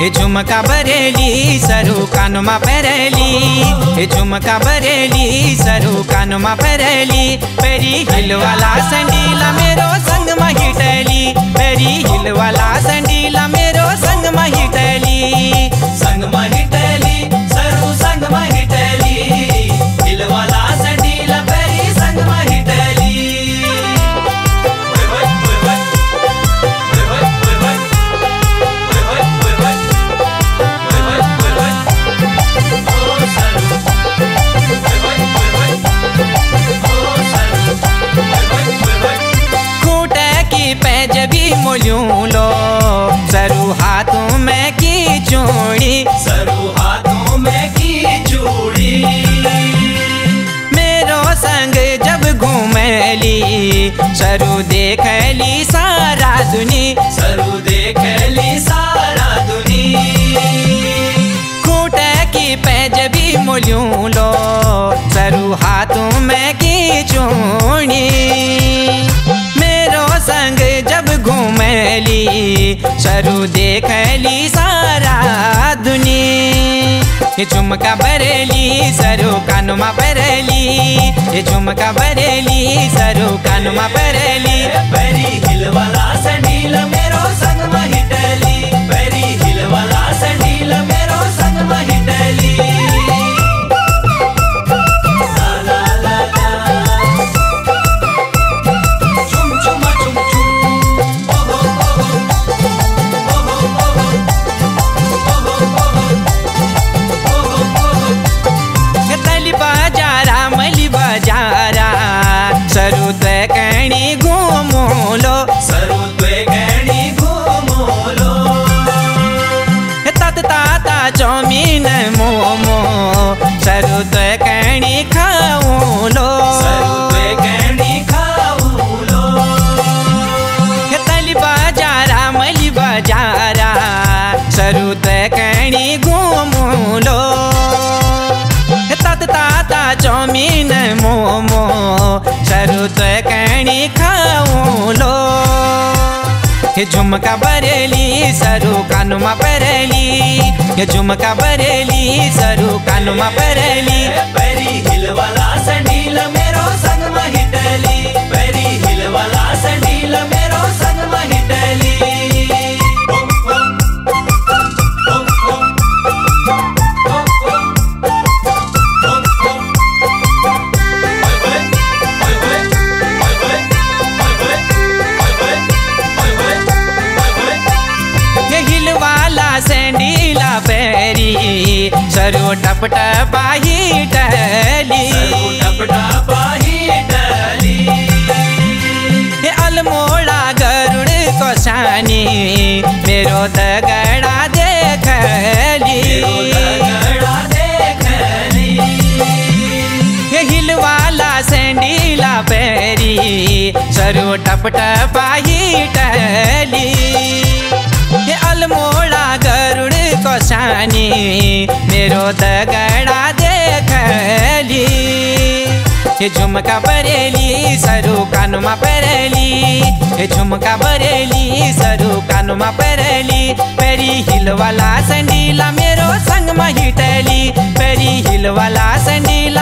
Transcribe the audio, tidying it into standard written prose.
हे झुमका बरेली सरू कानमा पहरेली, हे झुमका बरेली सरू कानमा पहरेली। पेरी हिल वाला संडीला मेरो संग महिटली, पेरी हिल वाला संडीला मेरो संग महिटली, संग महिटली सरू संग महिटली, हिल वाला संडीला पेरी संग महिटली। मोलूं लो सरू हाथों में की चूड़ी, सरू हाथों में की चूड़ी। मेरो संग जब घूमेली सरू देखली सारा दुनी, सरू देखली सारा दुनी। खूंटे की पैज भी मोलूं लो सरू हाथों में की चूड़ी। मेरो संग जब घूमेली सरू देखली सारा दुनी। ये झुमका बरेली सरू कानमा बरेली, ये झुमका बरेली सरू कानमा बरेली। पेरी हिल वाला संडील मेरो संग महिटली, पेरी हिल वाला संडील मेरो संग महिटली। सरू ते कहनी घूमो लो, सरू ते कहनी घूमो लो। तत ताता चौमीन मोमो सरू ते कहनी खाऊं लो, सरू ते कहनी खाऊं लो। तली बाजारा मली बाजारा सरू ते कहनी घूमो लो। तत ताता चौमीन मोमो सरू तो कहनी खाऊं लो। ये झुमका बरेली सरू कानमा पहरेली, ये झुमका बरेली सरू कानमा पहरेली। पेरी हिल वाला संडील मेरो संग महिटली, पेरी हिल वाला संडील मेरो संग महिटली। सैंडीला पैरी सरू टप टपाही टहली, सरू टप टपाही टहली। ये अल्मोड़ा गरुड़ को शानी मेरो दगड़ा देखली, दगड़ा देखली। ये हिल वाला सैंडीला पैरी सरू टप टपाही टहली। ये अल्मोड़ा गरुड़ को शानी मेरो दगड़ा देखली। ये झुमका बरेली सरू कानमा पहरेली, ये झुमका बरेली सरू कानमा पहरेली। पेरी हिल वाला संडीला मेरो संग महिटली, पेरी हिल वाला संडीला